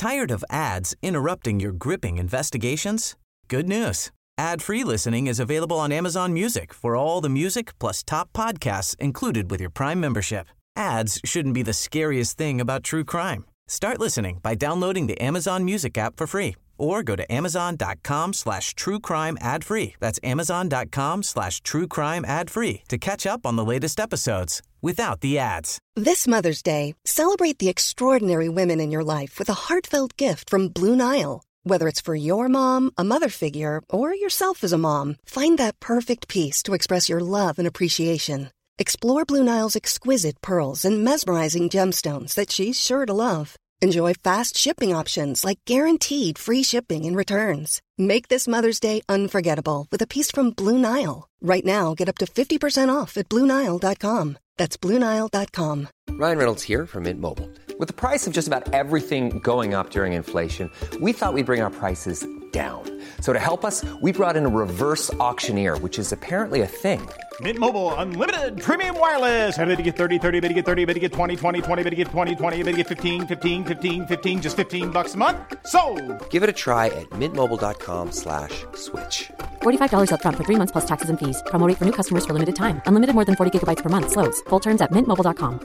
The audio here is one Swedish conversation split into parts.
Tired of ads interrupting your gripping investigations? Good news. Ad-free listening is available on Amazon Music for all the music plus top podcasts included with your Prime membership. Ads shouldn't be the scariest thing about true crime. Start listening by downloading the Amazon Music app for free or go to amazon.com/truecrime ad-free. That's amazon.com/truecrime ad-free to catch up on the latest episodes without the ads. This Mother's Day, celebrate the extraordinary women in your life with a heartfelt gift from Blue Nile. Whether it's for your mom, a mother figure, or yourself as a mom, find that perfect piece to express your love and appreciation. Explore Blue Nile's exquisite pearls and mesmerizing gemstones that she's sure to love. Enjoy fast shipping options like guaranteed free shipping and returns. Make this Mother's Day unforgettable with a piece from Blue Nile. Right now, get up to 50% off at BlueNile.com. That's BlueNile.com. Ryan Reynolds here from Mint Mobile. With the price of just about everything going up during inflation, we thought we'd bring our prices down. So to help us, we brought in a reverse auctioneer, which is apparently a thing. Mint Mobile Unlimited Premium Wireless. How to get 30, 30, how to get 30, how to get 20, 20, 20, how to get 20, 20, how to get 15, 15, 15, 15, just $15 a month? Sold! Give it a try at mintmobile.com/switch. $45 up front for 3 months plus taxes and fees. Promo rate for new customers for limited time. Unlimited more than 40 gigabytes per month. Slows full terms at mintmobile.com.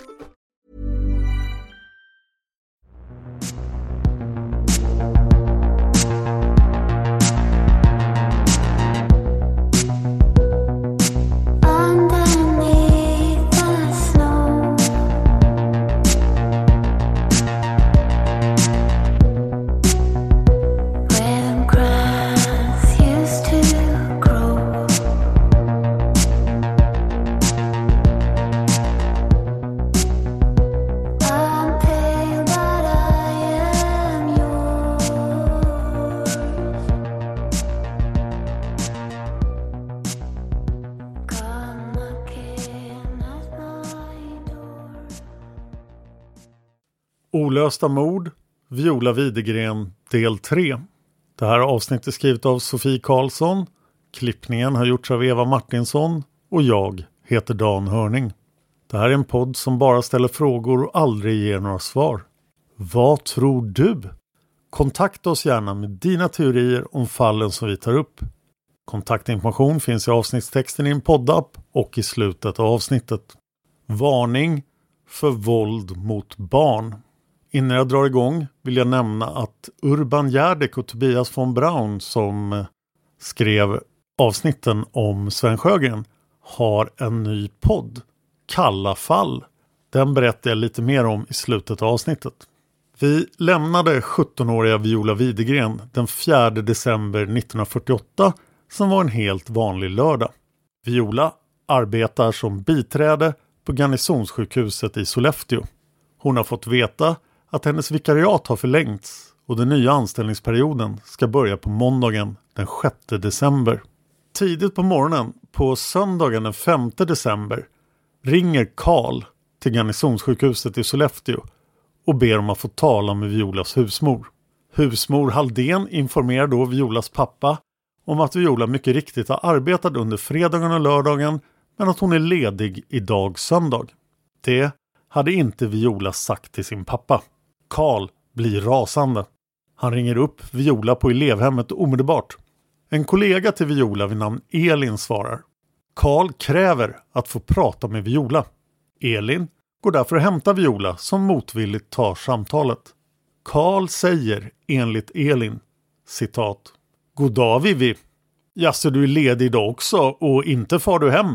Olösta mord, Viola Widegren, del 3. Det här avsnittet är skrivet av Sofie Karlsson. Klippningen har gjorts av Eva Martinsson och jag heter Dan Hörning. Det här är en podd som bara ställer frågor och aldrig ger några svar. Vad tror du? Kontakta oss gärna med dina teorier om fallen som vi tar upp. Kontaktinformation finns i avsnittstexten i en poddapp och i slutet av avsnittet. Varning för våld mot barn. Innan jag drar igång vill jag nämna att Urban Järdek och Tobias von Braun som skrev avsnitten om Sven Sjögren har en ny podd, Kalla fall. Den berättar jag lite mer om i slutet av avsnittet. Vi lämnade 17-åriga Viola Widegren den 4 december 1948 som var en helt vanlig lördag. Viola arbetar som biträde på Garnisonssjukhuset i Sollefteå. Hon har fått veta att hennes vikariat har förlängts och den nya anställningsperioden ska börja på måndagen den 6 december. Tidigt på morgonen på söndagen den 5 december ringer Karl till Garnisonssjukhuset i Sollefteå och ber om att få tala med Violas husmor. Husmor Halldén informerar då Violas pappa om att Viola mycket riktigt har arbetat under fredagen och lördagen men att hon är ledig idag söndag. Det hade inte Viola sagt till sin pappa. Karl blir rasande. Han ringer upp Viola på elevhemmet omedelbart. En kollega till Viola vid namn Elin svarar. Karl kräver att få prata med Viola. Elin går därför att hämta Viola som motvilligt tar samtalet. Karl säger enligt Elin, citat, God dag Vivi. Jaså, du är ledig idag också och inte far du hem.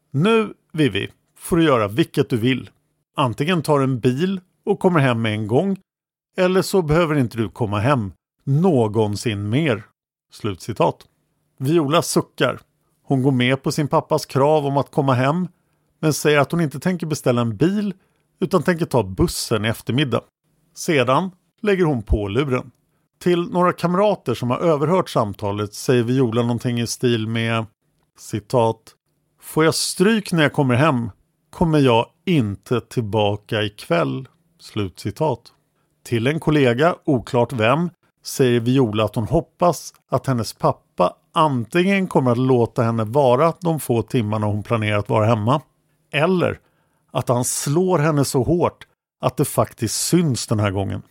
Nu Vivi får du göra vilket du vill. Antingen tar en bil och kommer hem med en gång eller så behöver inte du komma hem någonsin mer. Slutcitat. Viola suckar. Hon går med på sin pappas krav om att komma hem men säger att hon inte tänker beställa en bil utan tänker ta bussen i eftermiddag. Sedan lägger hon på luren. Till några kamrater som har överhört samtalet säger Viola någonting i stil med citat. Får jag stryk när jag kommer hem kommer jag inte tillbaka ikväll. Slutcitat. Till en kollega, oklart vem, säger Viola att hon hoppas att hennes pappa antingen kommer att låta henne vara de få timmarna hon planerar att vara hemma eller att han slår henne så hårt att det faktiskt syns den här gången.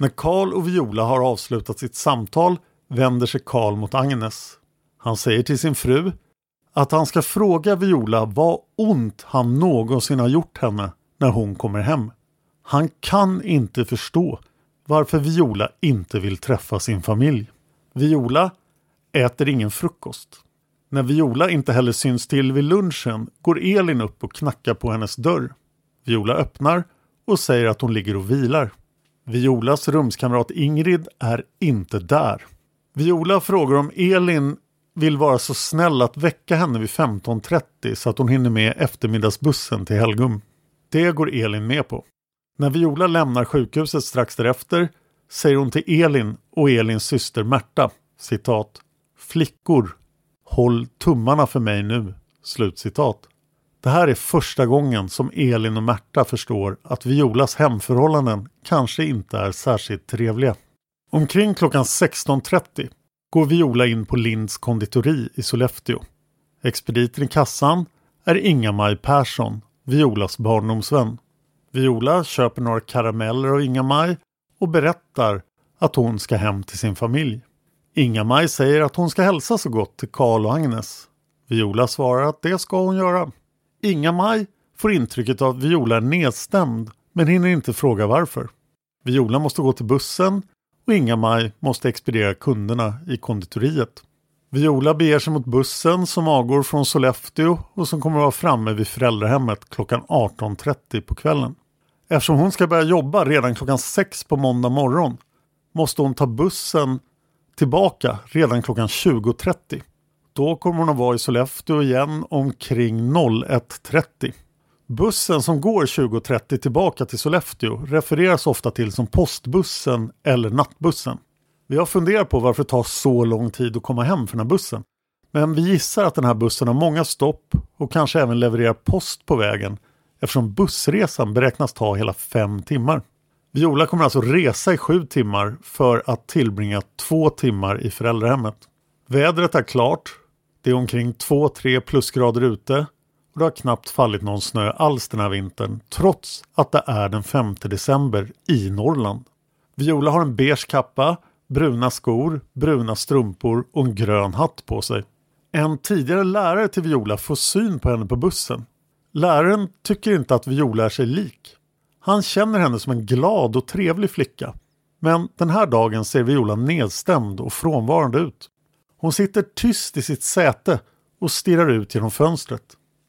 När Karl och Viola har avslutat sitt samtal vänder sig Karl mot Agnes. Han säger till sin fru att han ska fråga Viola vad ont han någonsin har gjort henne när hon kommer hem. Han kan inte förstå varför Viola inte vill träffa sin familj. Viola äter ingen frukost. När Viola inte heller syns till vid lunchen går Elin upp och knackar på hennes dörr. Viola öppnar och säger att hon ligger och vilar. Violas rumskamrat Ingrid är inte där. Viola frågar om Elin vill vara så snäll att väcka henne vid 15:30 så att hon hinner med eftermiddagsbussen till Helgum. Det går Elin med på. När Viola lämnar sjukhuset strax därefter säger hon till Elin och Elins syster Märta, citat, flickor, håll tummarna för mig nu, slutcitat. Det här är första gången som Elin och Märta förstår att Violas hemförhållanden kanske inte är särskilt trevliga. Omkring klockan 16:30 går Viola in på Linds konditori i Sollefteå. Expediten i kassan är Inga-Maj Persson, Violas barndomsvän. Viola köper några karameller av Inga-Maj och berättar att hon ska hem till sin familj. Inga-Maj säger att hon ska hälsa så gott till Karl och Agnes. Viola svarar att det ska hon göra. Inga-Maj får intrycket av att Viola är nedstämd men hinner inte fråga varför. Viola måste gå till bussen och Inga-Maj måste expediera kunderna i konditoriet. Viola beger sig mot bussen som avgår från Sollefteå och som kommer att vara framme vid föräldrahemmet klockan 18:30 på kvällen. Eftersom hon ska börja jobba redan klockan 6 på måndag morgon måste hon ta bussen tillbaka redan klockan 20:30. Då kommer hon att vara i Sollefteå igen omkring 01:30. Bussen som går 20:30 tillbaka till Sollefteå refereras ofta till som postbussen eller nattbussen. Vi har funderat på varför det tar så lång tid att komma hem från den här bussen. Men vi gissar att den här bussen har många stopp och kanske även levererar post på vägen eftersom bussresan beräknas ta hela 5 timmar. Viola kommer alltså resa i 7 timmar för att tillbringa 2 timmar i föräldrahemmet. Vädret är klart. Det är omkring 2-3 plusgrader ute och det har knappt fallit någon snö alls den här vintern trots att det är den 5 december i Norrland. Viola har en beige kappa, bruna skor, bruna strumpor och en grön hatt på sig. En tidigare lärare till Viola får syn på henne på bussen. Läraren tycker inte att Viola är sig lik. Han känner henne som en glad och trevlig flicka. Men den här dagen ser Viola nedstämd och frånvarande ut. Hon sitter tyst i sitt säte och stirrar ut genom fönstret.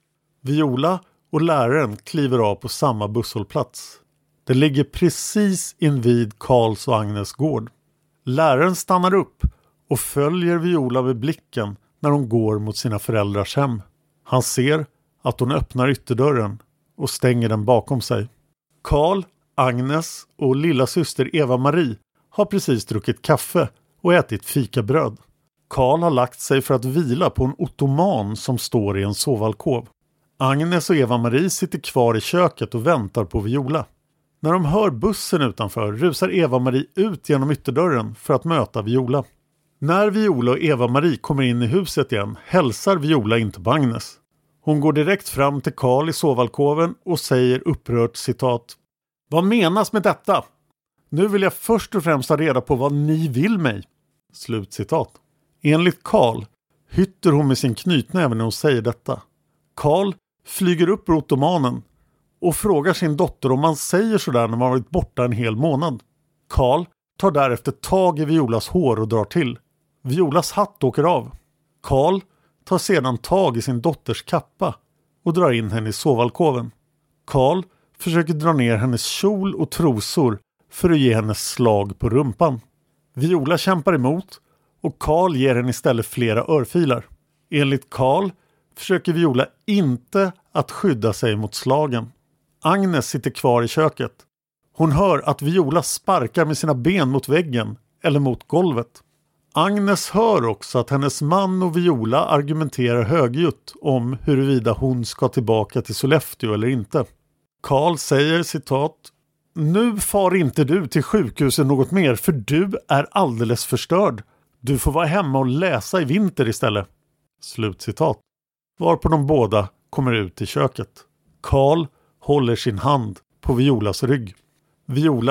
Viola och läraren kliver av på samma busshållplats. Det ligger precis invid Karls och Agnes gård. Läraren stannar upp och följer Viola vid blicken när hon går mot sina föräldrars hem. Han ser att hon öppnar ytterdörren och stänger den bakom sig. Karl, Agnes och lilla syster Eva-Marie har precis druckit kaffe och ätit fikabröd. Karl har lagt sig för att vila på en ottoman som står i en sovalkov. Agnes och Eva-Marie sitter kvar i köket och väntar på Viola. När de hör bussen utanför rusar Eva-Marie ut genom ytterdörren för att möta Viola. När Viola och Eva-Marie kommer in i huset igen hälsar Viola inte på Agnes. Hon går direkt fram till Karl i sovalkoven och säger upprört citat: "Vad menas med detta? Nu vill jag först och främst ha reda på vad ni vill mig." Slutcitat. Enligt Karl hytter hon med sin knytnäve när hon säger detta. Karl flyger upp ur ottomanen och frågar sin dotter om man säger sådär när man varit borta en hel månad. Karl tar därefter tag i Violas hår och drar till. Violas hatt åker av. Karl tar sedan tag i sin dotters kappa och drar in henne i sovalkoven. Karl försöker dra ner hennes kjol och trosor för att ge henne slag på rumpan. Viola kämpar emot och Karl ger henne istället flera örfilar. Enligt Karl försöker Viola inte att skydda sig mot slagen. Agnes sitter kvar i köket. Hon hör att Viola sparkar med sina ben mot väggen eller mot golvet. Agnes hör också att hennes man och Viola argumenterar högljutt om huruvida hon ska tillbaka till Sollefteå eller inte. Karl säger citat: "Nu far inte du till sjukhuset något mer för du är alldeles förstörd. Du får vara hemma och läsa i vinter istället." Slutcitat. Varpå de båda kommer ut i köket. Karl håller sin hand på Violas rygg. Viola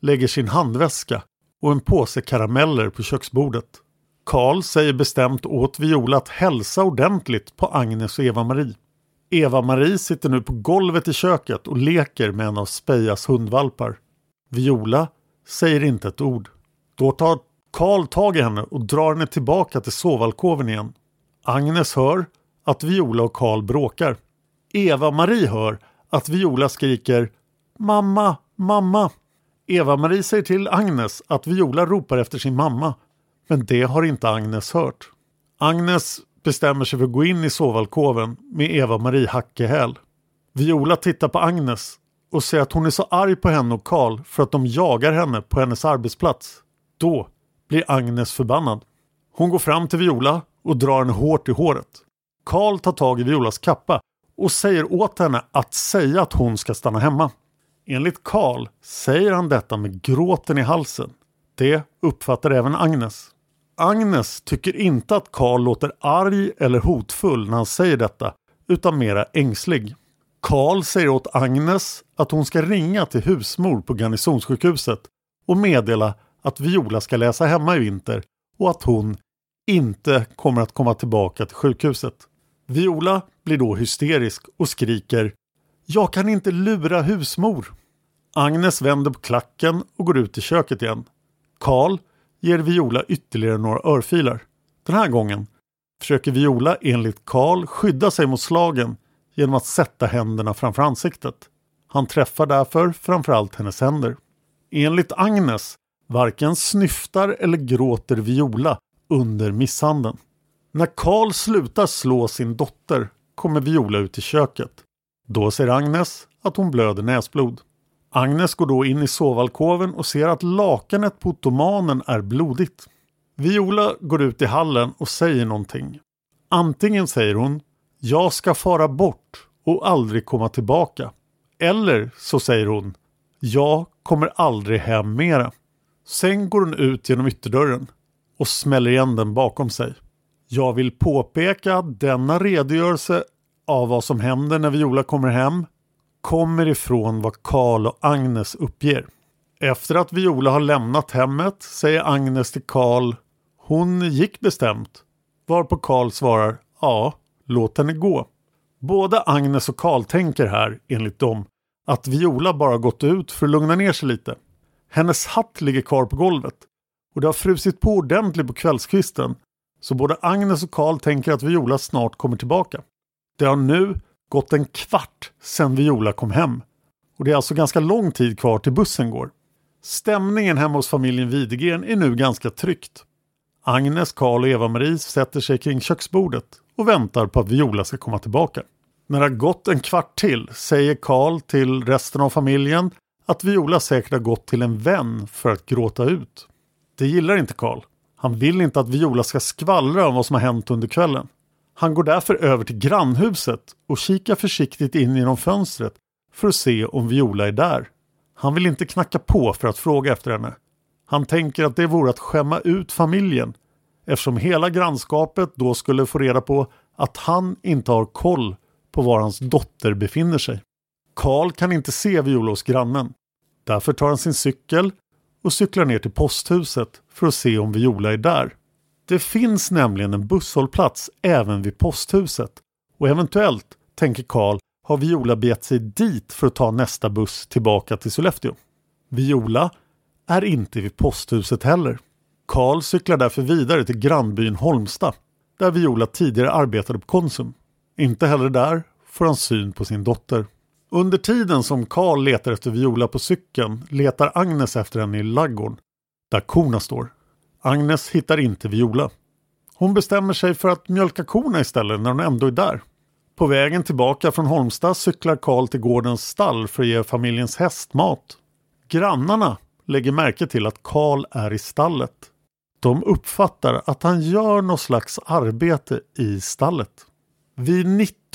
lägger sin handväska och en påse karameller på köksbordet. Karl säger bestämt åt Viola att hälsa ordentligt på Agnes och Eva-Marie. Eva-Marie sitter nu på golvet i köket och leker med en av Spejas hundvalpar. Viola säger inte ett ord. Då tar Karl tag i henne och drar henne tillbaka till sovalkoven igen. Agnes hör att Viola och Karl bråkar. Eva-Marie hör att Viola skriker "Mamma, mamma!" Eva-Marie säger till Agnes att Viola ropar efter sin mamma. Men det har inte Agnes hört. Agnes bestämmer sig för att gå in i sovalkoven med Eva-Marie hackehäl. Viola tittar på Agnes och säger att hon är så arg på henne och Karl för att de jagar henne på hennes arbetsplats. Då blir Agnes förbannad. Hon går fram till Viola och drar henne hårt i håret. Karl tar tag i Violas kappa och säger åt henne att säga att hon ska stanna hemma. Enligt Karl säger han detta med gråten i halsen. Det uppfattar även Agnes. Agnes tycker inte att Karl låter arg eller hotfull när han säger detta, utan mera ängslig. Karl säger åt Agnes att hon ska ringa till husmor på garnisonssjukhuset och meddela att Viola ska läsa hemma i vinter och att hon inte kommer att komma tillbaka till sjukhuset. Viola blir då hysterisk och skriker "Jag kan inte lura husmor!" Agnes vänder på klacken och går ut i köket igen. Karl ger Viola ytterligare några örfilar. Den här gången försöker Viola enligt Karl skydda sig mot slagen genom att sätta händerna framför ansiktet. Han träffar därför framförallt hennes händer. Enligt Agnes varken snyftar eller gråter Viola under misshandeln. När Karl slutar slå sin dotter kommer Viola ut i köket. Då ser Agnes att hon blöder näsblod. Agnes går då in i sovalkoven och ser att lakanet på ottomanen är blodigt. Viola går ut i hallen och säger någonting. Antingen säger hon "Jag ska fara bort och aldrig komma tillbaka." Eller så säger hon "Jag kommer aldrig hem mera." Sen går hon ut genom ytterdörren och smäller igen den bakom sig. Jag vill påpeka att denna redogörelse av vad som händer när Viola kommer hem kommer ifrån vad Karl och Agnes uppger. Efter att Viola har lämnat hemmet säger Agnes till Karl "Hon gick bestämt", varpå Karl svarar "Ja, låt henne gå". Både Agnes och Karl tänker här, enligt dem, att Viola bara gått ut för att lugna ner sig lite. Hennes hatt ligger kvar på golvet och det har frusit på ordentligt på kvällskvisten, så både Agnes och Karl tänker att Viola snart kommer tillbaka. Det har nu gått en kvart sedan Viola kom hem och det är alltså ganska lång tid kvar till bussen går. Stämningen hemma hos familjen Widegren är nu ganska tryckt. Agnes, Karl och Eva-Marie sätter sig kring köksbordet och väntar på att Viola ska komma tillbaka. När det har gått en kvart till säger Karl till resten av familjen att Viola säkert har gått till en vän för att gråta ut. Det gillar inte Karl. Han vill inte att Viola ska skvallra om vad som har hänt under kvällen. Han går därför över till grannhuset och kikar försiktigt in genom fönstret för att se om Viola är där. Han vill inte knacka på för att fråga efter henne. Han tänker att det vore att skämma ut familjen, eftersom hela grannskapet då skulle få reda på att han inte har koll på var hans dotter befinner sig. Karl kan inte se Viola hos grannen. Därför tar han sin cykel och cyklar ner till posthuset för att se om Viola är där. Det finns nämligen en busshållplats även vid posthuset och eventuellt, tänker Karl, har Viola begett sig dit för att ta nästa buss tillbaka till Sollefteå. Viola är inte vid posthuset heller. Karl cyklar därför vidare till grannbyn Holmstad, där Viola tidigare arbetade på Konsum. Inte heller där får han syn på sin dotter. Under tiden som Karl letar efter Viola på cykeln letar Agnes efter henne i laggården, där korna står. Agnes hittar inte Viola. Hon bestämmer sig för att mjölka korna istället när hon ändå är där. På vägen tillbaka från Holmstad cyklar Karl till gårdens stall för att ge familjens häst mat. Grannarna lägger märke till att Karl är i stallet. De uppfattar att han gör något slags arbete i stallet. Vid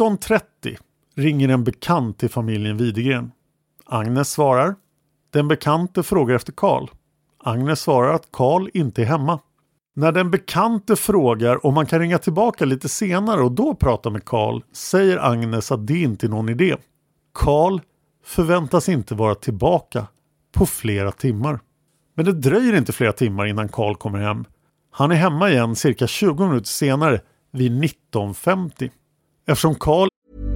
19:30 ringer en bekant till familjen Widegren. Agnes svarar. Den bekante frågar efter Karl. Agnes svarar att Karl inte är hemma. När den bekante frågar om man kan ringa tillbaka lite senare och då prata med Karl säger Agnes att det inte är någon idé. Karl förväntas inte vara tillbaka på flera timmar. Men det dröjer inte flera timmar innan Carl kommer hem. Han är hemma igen cirka 20 minuter senare vid 19:50. Eftersom Carl...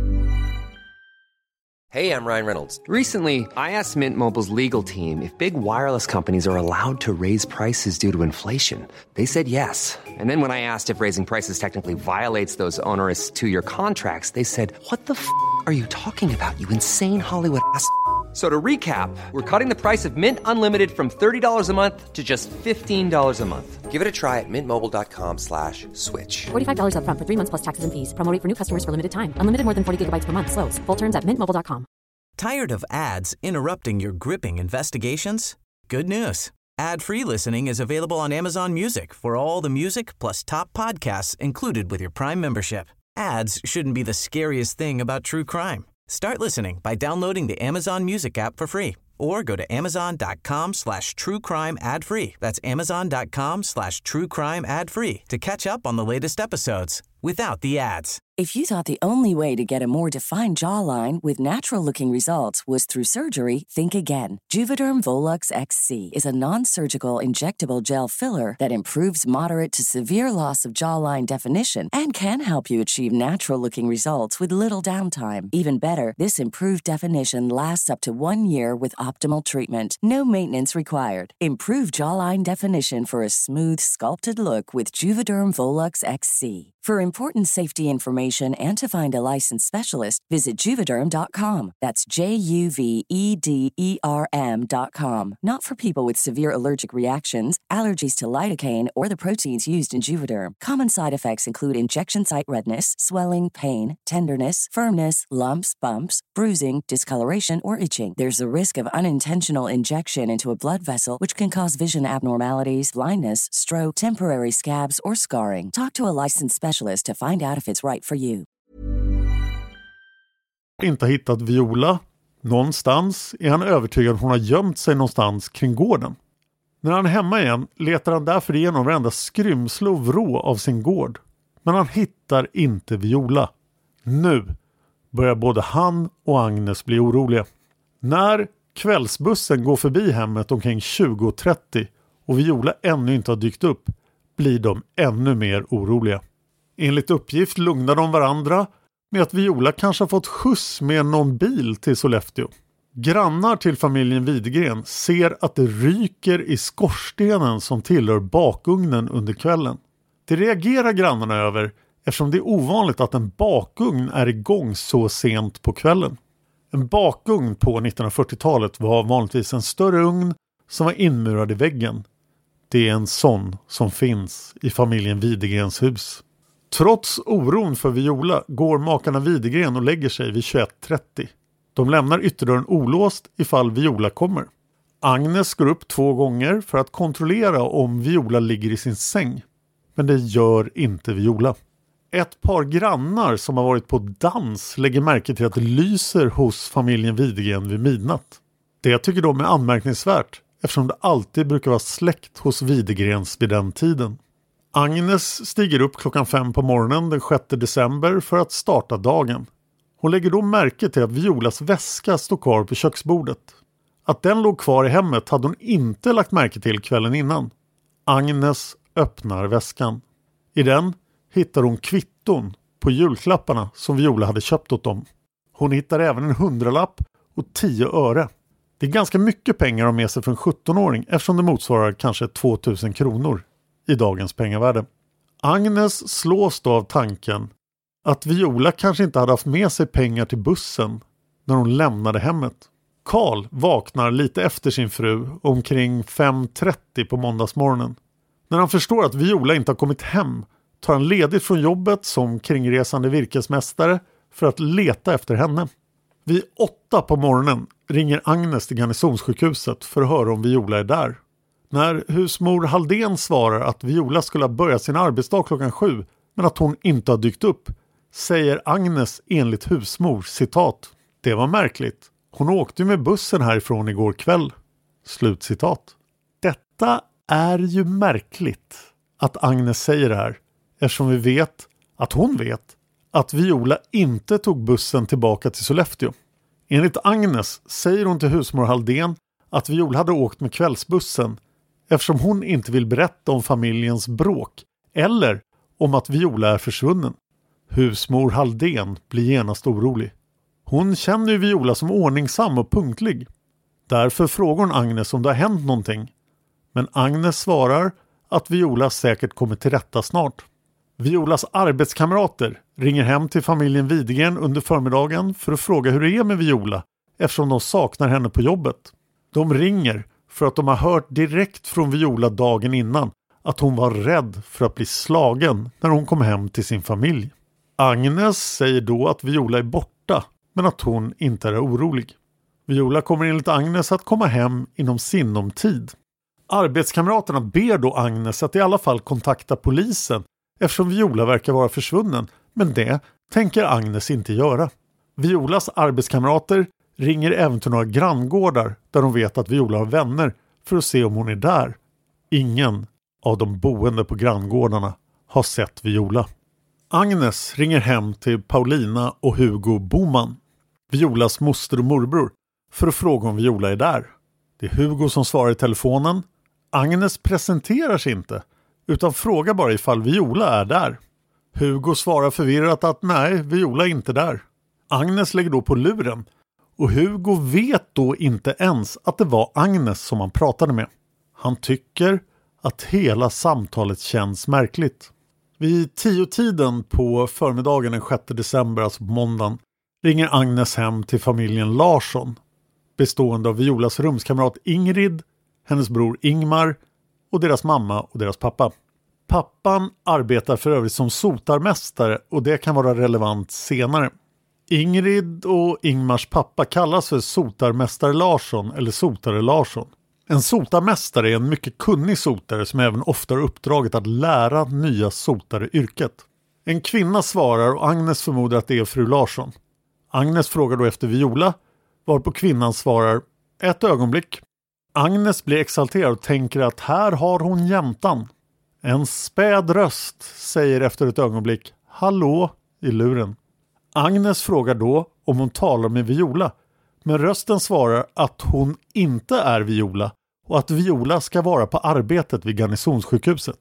Hey, I'm Ryan Reynolds. Recently, I asked Mint Mobile's legal team if big wireless companies are allowed to raise prices due to inflation. They said yes. And then when I asked if raising prices technically violates those onerous two-year contracts, they said, "What the f*** are you talking about, you insane Hollywood ass?" So to recap, we're cutting the price of Mint Unlimited from $30 a month to just $15 a month. Give it a try at mintmobile.com/switch. $45 up front for 3 months plus taxes and fees. Promo rate for new customers for limited time. Unlimited more than 40 gigabytes per month. Slows full terms at mintmobile.com. Tired of ads interrupting your gripping investigations? Good news. Ad-free listening is available on Amazon Music for all the music plus top podcasts included with your Prime membership. Ads shouldn't be the scariest thing about true crime. Start listening by downloading the Amazon Music app for free or go to amazon.com/truecrime ad-free. That's amazon.com/truecrime ad-free to catch up on the latest episodes without the ads. If you thought the only way to get a more defined jawline with natural-looking results was through surgery, think again. Juvederm Volux XC is a non-surgical injectable gel filler that improves moderate to severe loss of jawline definition and can help you achieve natural-looking results with little downtime. Even better, this improved definition lasts up to 1 year with optimal treatment. No maintenance required. Improve jawline definition for a smooth, sculpted look with Juvederm Volux XC. For important safety information and to find a licensed specialist, visit Juvederm.com. That's JUVEDERM.com. Not for people with severe allergic reactions, allergies to lidocaine, or the proteins used in Juvederm. Common side effects include injection site redness, swelling, pain, tenderness, firmness, lumps, bumps, bruising, discoloration, or itching. There's a risk of unintentional injection into a blood vessel, which can cause vision abnormalities, blindness, stroke, temporary scabs, or scarring. Talk to a licensed specialist to find out if it's right for you. Inte hittat Viola. Någonstans är han övertygad hon har gömt sig någonstans kring gården. När han är hemma igen letar han därför igenom varenda skrymsle och vrå av sin gård. Men han hittar inte Viola. Nu börjar både han och Agnes bli oroliga. När kvällsbussen går förbi hemmet omkring 20:30 och Viola ännu inte har dykt upp blir de ännu mer oroliga. Enligt uppgift lugnar de varandra med att Viola kanske har fått skjuts med någon bil till Sollefteå. Grannar till familjen Widegren ser att det ryker i skorstenen som tillhör bakugnen under kvällen. Det reagerar grannarna över eftersom det är ovanligt att en bakugn är igång så sent på kvällen. En bakugn på 1940-talet var vanligtvis en större ugn som var inmurad i väggen. Det är en sån som finns i familjen Widegrens hus. Trots oron för Viola går makarna Widegren och lägger sig vid 21:30. De lämnar ytterdörren olåst ifall Viola kommer. Agnes går upp 2 gånger för att kontrollera om Viola ligger i sin säng. Men det gör inte Viola. Ett par grannar som har varit på dans lägger märke till att det lyser hos familjen Widegren vid midnatt. Det tycker de är anmärkningsvärt eftersom det alltid brukar vara släckt hos Widegrens vid den tiden. Agnes stiger upp 5:00 på morgonen den 6 december för att starta dagen. Hon lägger då märke till att Violas väska står kvar på köksbordet. Att den låg kvar i hemmet hade hon inte lagt märke till kvällen innan. Agnes öppnar väskan. I den hittar hon kvitton på julklapparna som Viola hade köpt åt dem. Hon hittar även en 100-lapp och 10 öre. Det är ganska mycket pengar att ha med sig för en 17-åring eftersom det motsvarar kanske 2000 kronor i dagens pengavärde. Agnes slås då av tanken att Viola kanske inte hade haft med sig pengar till bussen när hon lämnade hemmet. Carl vaknar lite efter sin fru omkring 5:30 på måndagsmorgonen. När han förstår att Viola inte har kommit hem tar han ledigt från jobbet som kringresande virkesmästare för att leta efter henne. Vid 8 på morgonen ringer Agnes till Garnisonssjukhuset för att höra om Viola är där. När husmor Halldén svarar att Viola skulle ha börjat sin arbetsdag 7:00 men att hon inte har dykt upp säger Agnes enligt husmor, citat, "Det var märkligt. Hon åkte med bussen härifrån igår kväll." Slutcitat. Detta är ju märkligt att Agnes säger det här eftersom vi vet att Viola inte tog bussen tillbaka till Sollefteå. Enligt Agnes säger hon till husmor Halldén att Viola hade åkt med kvällsbussen eftersom hon inte vill berätta om familjens bråk eller om att Viola är försvunnen. Husmor Halldén blir genast orolig. Hon känner ju Viola som ordningsam och punktlig. Därför frågar hon Agnes om det har hänt någonting. Men Agnes svarar att Viola säkert kommer till rätta snart. Violas arbetskamrater ringer hem till familjen Widegren under förmiddagen för att fråga hur det är med Viola eftersom de saknar henne på jobbet. De ringer för att de har hört direkt från Viola dagen innan att hon var rädd för att bli slagen när hon kom hem till sin familj. Agnes säger då att Viola är borta men att hon inte är orolig. Viola kommer enligt Agnes att komma hem inom sinom tid. Arbetskamraterna ber då Agnes att i alla fall kontakta polisen eftersom Viola verkar vara försvunnen, men det tänker Agnes inte göra. Violas arbetskamrater ringer även till några granngårdar där de vet att Viola har vänner för att se om hon är där. Ingen av de boende på granngårdarna har sett Viola. Agnes ringer hem till Paulina och Hugo Boman, Violas moster och morbror, för att fråga om Viola är där. Det är Hugo som svarar i telefonen. Agnes presenterar sig inte utan frågar bara ifall Viola är där. Hugo svarar förvirrat att nej, Viola är inte där. Agnes lägger då på luren och Hugo vet då inte ens att det var Agnes som han pratade med. Han tycker att hela samtalet känns märkligt. Vid 10-tiden på förmiddagen den 6 december, alltså på måndagen, ringer Agnes hem till familjen Larsson, bestående av Violas rumskamrat Ingrid, hennes bror Ingmar och deras mamma och deras pappa. Pappan arbetar för övrigt som sotarmästare och det kan vara relevant senare. Ingrid och Ingmars pappa kallas för sotarmästare Larsson eller sotare Larsson. En sotarmästare är en mycket kunnig sotare som även ofta har uppdraget att lära nya sotare yrket. En kvinna svarar och Agnes förmodar att det är fru Larsson. Agnes frågar då efter Viola, varpå kvinnan svarar ett ögonblick. Agnes blir exalterad och tänker att här har hon jäntan. En späd röst säger efter ett ögonblick hallå i luren. Agnes frågar då om hon talar med Viola, men rösten svarar att hon inte är Viola och att Viola ska vara på arbetet vid garnisonssjukhuset.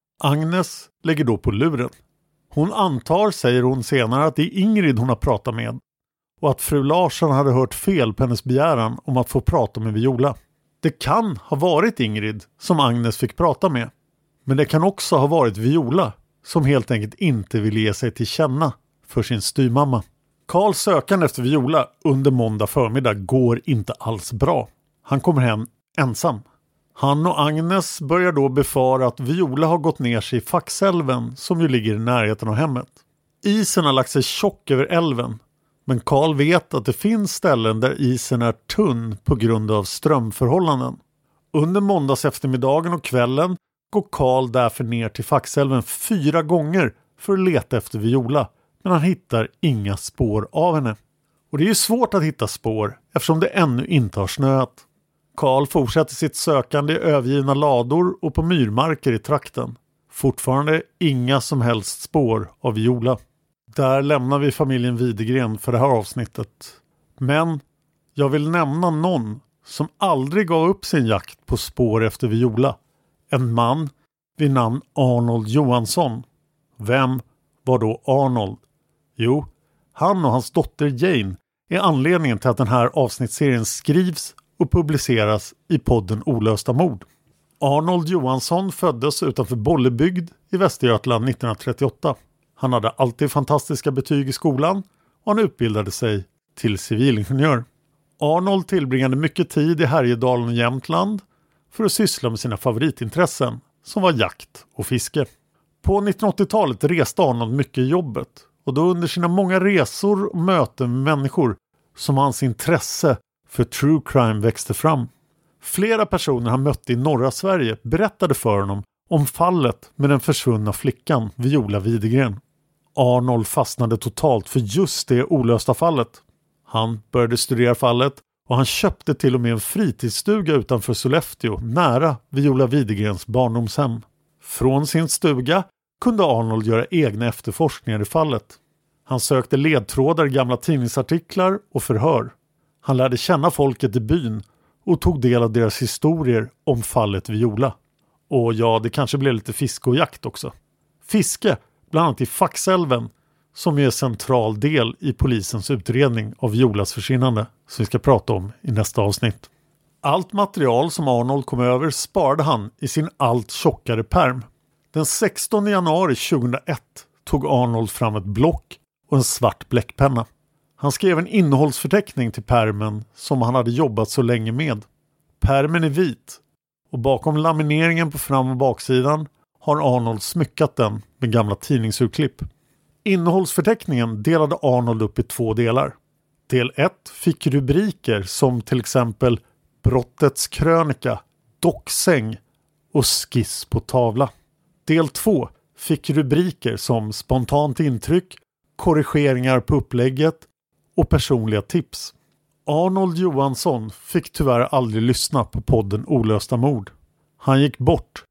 Agnes lägger då på luren. Hon antar, säger hon senare, att det är Ingrid hon har pratat med och att fru Larsson hade hört fel på hennes begäran om att få prata med Viola. Det kan ha varit Ingrid som Agnes fick prata med, men det kan också ha varit Viola som helt enkelt inte vill ge sig till känna för sin styrmamma. Karls sökande efter Viola under måndag förmiddag går inte alls bra. Han kommer hem ensam. Han och Agnes börjar då befara att Viola har gått ner sig i Faxälven som ju ligger i närheten av hemmet. Isen har lagt sig tjock över älven, men Karl vet att det finns ställen där isen är tunn på grund av strömförhållanden. Under måndags eftermiddagen och kvällen går Karl därför ner till Faxälven 4 gånger för att leta efter Viola, men han hittar inga spår av henne. Och det är ju svårt att hitta spår eftersom det ännu inte har snöat. Karl fortsätter sitt sökande i övergivna lador och på myrmarker i trakten. Fortfarande inga som helst spår av Viola. Där lämnar vi familjen Widegren för det här avsnittet. Men jag vill nämna någon som aldrig gav upp sin jakt på spår efter Viola. En man vid namn Arnold Johansson. Vem var då Arnold? Jo, han och hans dotter Jane är anledningen till att den här avsnittsserien skrivs och publiceras i podden Olösta mord. Arnold Johansson föddes utanför Bollebygd i Västergötland 1938. Han hade alltid fantastiska betyg i skolan och han utbildade sig till civilingenjör. Arnold tillbringade mycket tid i Härjedalen och Jämtland för att syssla med sina favoritintressen som var jakt och fiske. På 1980-talet reste Arnold mycket i jobbet och då under sina många resor och möten med människor som hans intresse för true crime växte fram. Flera personer han mötte i norra Sverige berättade för honom om fallet med den försvunna flickan Viola Widegren. Arnold fastnade totalt för just det olösta fallet. Han började studera fallet och han köpte till och med en fritidsstuga utanför Sollefteå nära Viola Widegrens barndomshem. Från sin stuga kunde Arnold göra egna efterforskningar i fallet. Han sökte ledtrådar i gamla tidningsartiklar och förhör. Han lärde känna folket i byn och tog del av deras historier om fallet Viola. Och ja, det kanske blev lite fiske och jakt också. Fiske, bland annat i Faxälven, som är en central del i polisens utredning av Violas försvinnande, som vi ska prata om i nästa avsnitt. Allt material som Arnold kom över sparade han i sin allt tjockare pärm. Den 16 januari 2001 tog Arnold fram ett block och en svart bläckpenna. Han skrev en innehållsförteckning till pärmen som han hade jobbat så länge med. Pärmen är vit och bakom lamineringen på fram- och baksidan har Arnold smyckat den med gamla tidningsurklipp. Innehållsförteckningen delade Arnold upp i 2 delar. Del 1 fick rubriker som till exempel brottets krönika, docksäng och skiss på tavla. Del 2 fick rubriker som spontant intryck, korrigeringar på upplägget och personliga tips. Arnold Johansson fick tyvärr aldrig lyssna på podden Olösta mord. Han gick bort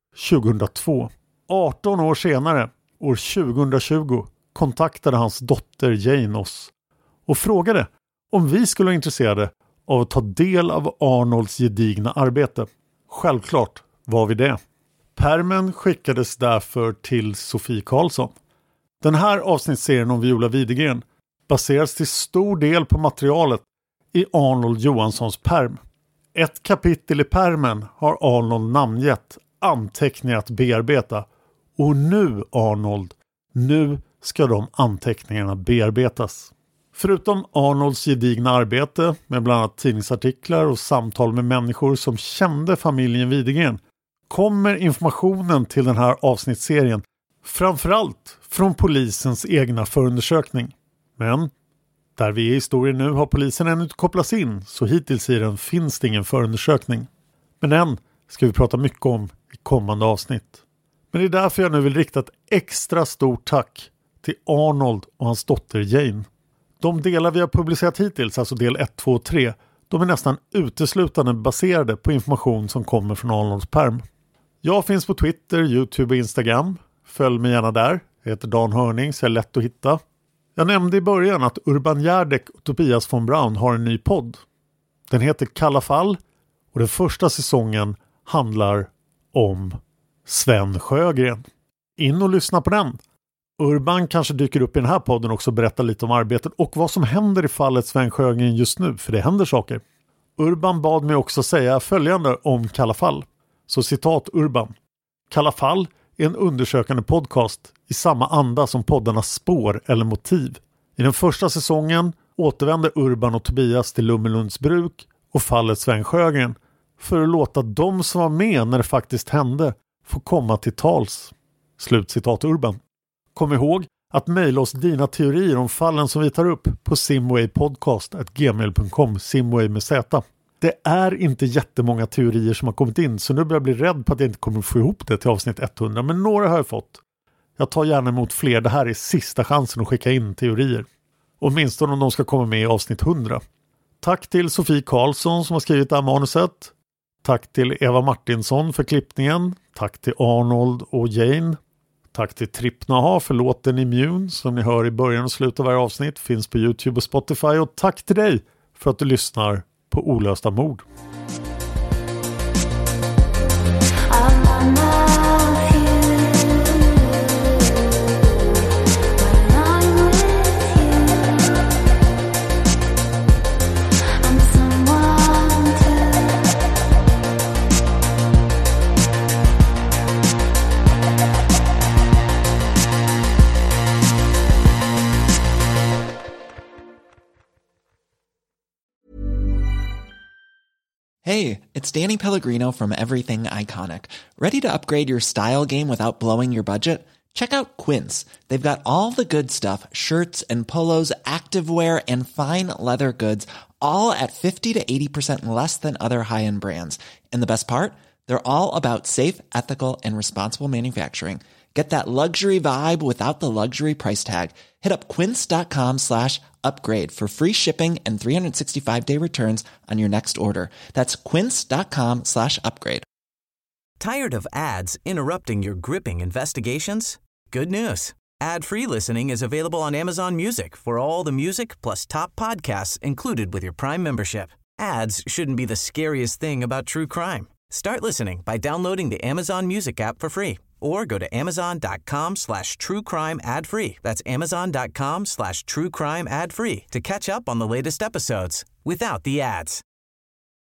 2002. 18 år senare, år 2020, kontaktade hans dotter Jane oss och frågade om vi skulle vara intresserade av att ta del av Arnolds gedigna arbete. Självklart var vi det. Pärmen skickades därför till Sofie Karlsson. Den här avsnittsserien om Viola Widegren baseras till stor del på materialet i Arnold Johanssons pärm. Ett kapitel i pärmen har Arnold namngett anteckningar att bearbeta. Och nu, Arnold, nu ska de anteckningarna bearbetas. Förutom Arnolds gedigna arbete med bland annat tidningsartiklar och samtal med människor som kände familjen Widegren kommer informationen till den här avsnittsserien framförallt från polisens egna förundersökning. Men där vi är i historien nu har polisen ännu inte kopplats in, så hittills i den finns det ingen förundersökning. Men den ska vi prata mycket om i kommande avsnitt. Men det är därför jag nu vill rikta ett extra stort tack till Arnold och hans dotter Jane. De delar vi har publicerat hittills, alltså del 1, 2 och 3, de är nästan uteslutande baserade på information som kommer från Arnolds pärm. Jag finns på Twitter, YouTube och Instagram. Följ mig gärna där. Jag heter Dan Hörning, så är lätt att hitta. Jag nämnde i början att Urban Järdek och Tobias von Braun har en ny podd. Den heter Kalla fall och den första säsongen handlar om Sven Sjögren. In och lyssna på den. Urban kanske dyker upp i den här podden också och berättar lite om arbetet och vad som händer i fallet Sven Sjögren just nu, för det händer saker. Urban bad mig också säga följande om Kalla fall. Så citat Urban. Kalla fall är en undersökande podcast i samma anda som poddarna Spår eller Motiv. I den första säsongen återvände Urban och Tobias till Lummelunds bruk och fallet Sven Sjögren för att låta de som var med när det faktiskt hände få komma till tals. Slutcitat Urban. Kom ihåg att mejla oss dina teorier om fallen som vi tar upp på simwaypodcast@gmail.com, Simway med Z. Det är inte jättemånga teorier som har kommit in, så nu börjar jag bli rädd på att jag inte kommer få ihop det till avsnitt 100, men några har jag fått. Jag tar gärna emot fler, det här är sista chansen att skicka in teorier. Åtminstone om de ska komma med i avsnitt 100. Tack till Sofie Karlsson som har skrivit det här manuset. Tack till Eva Martinsson för klippningen. Tack till Arnold och Jane. Tack till Trippnaha för låten Immune som ni hör i början och slutet av varje avsnitt. Finns på YouTube och Spotify. Och tack till dig för att du lyssnar på Olösta mord. Hey, it's Danny Pellegrino from Everything Iconic. Ready to upgrade your style game without blowing your budget? Check out Quince. They've got all the good stuff, shirts and polos, activewear and fine leather goods, all at 50 to 80% less than other high-end brands. And the best part? They're all about safe, ethical and responsible manufacturing. Get that luxury vibe without the luxury price tag. Hit up quince.com/upgrade for free shipping and 365-day returns on your next order. That's quince.com/upgrade. Tired of ads interrupting your gripping investigations? Good news. Ad-free listening is available on Amazon Music for all the music plus top podcasts included with your Prime membership. Ads shouldn't be the scariest thing about true crime. Start listening by downloading the Amazon Music app for free or go to amazon.com/truecrime ad free. That's amazon.com/truecrime ad free to catch up on the latest episodes without the ads.